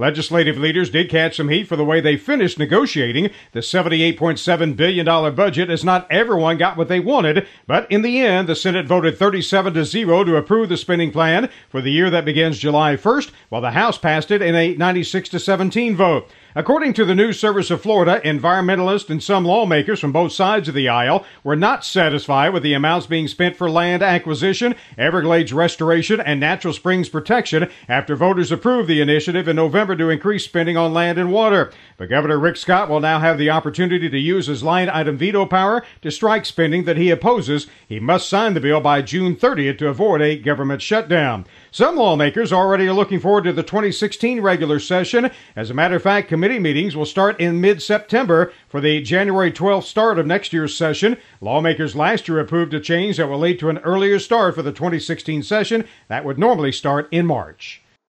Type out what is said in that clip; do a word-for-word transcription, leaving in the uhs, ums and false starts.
Legislative leaders did catch some heat for the way they finished negotiating the seventy-eight point seven billion dollars budget, as not everyone got what they wanted. But in the end, the Senate voted thirty-seven to zero to approve the spending plan for the year that begins July first, while the House passed it in a ninety-six to seventeen vote. According to the News Service of Florida, environmentalists and some lawmakers from both sides of the aisle were not satisfied with the amounts being spent for land acquisition, Everglades restoration, and natural springs protection after voters approved the initiative in November to increase spending on land and water. But Governor Rick Scott will now have the opportunity to use his line item veto power to strike spending that he opposes. He must sign the bill by June thirtieth to avoid a government shutdown. Some lawmakers already are looking forward to the twenty sixteen regular session. As a matter of fact, committee meetings will start in mid-September for the January twelfth start of next year's session. Lawmakers last year approved a change that will lead to an earlier start for the twenty sixteen session that would normally start in March.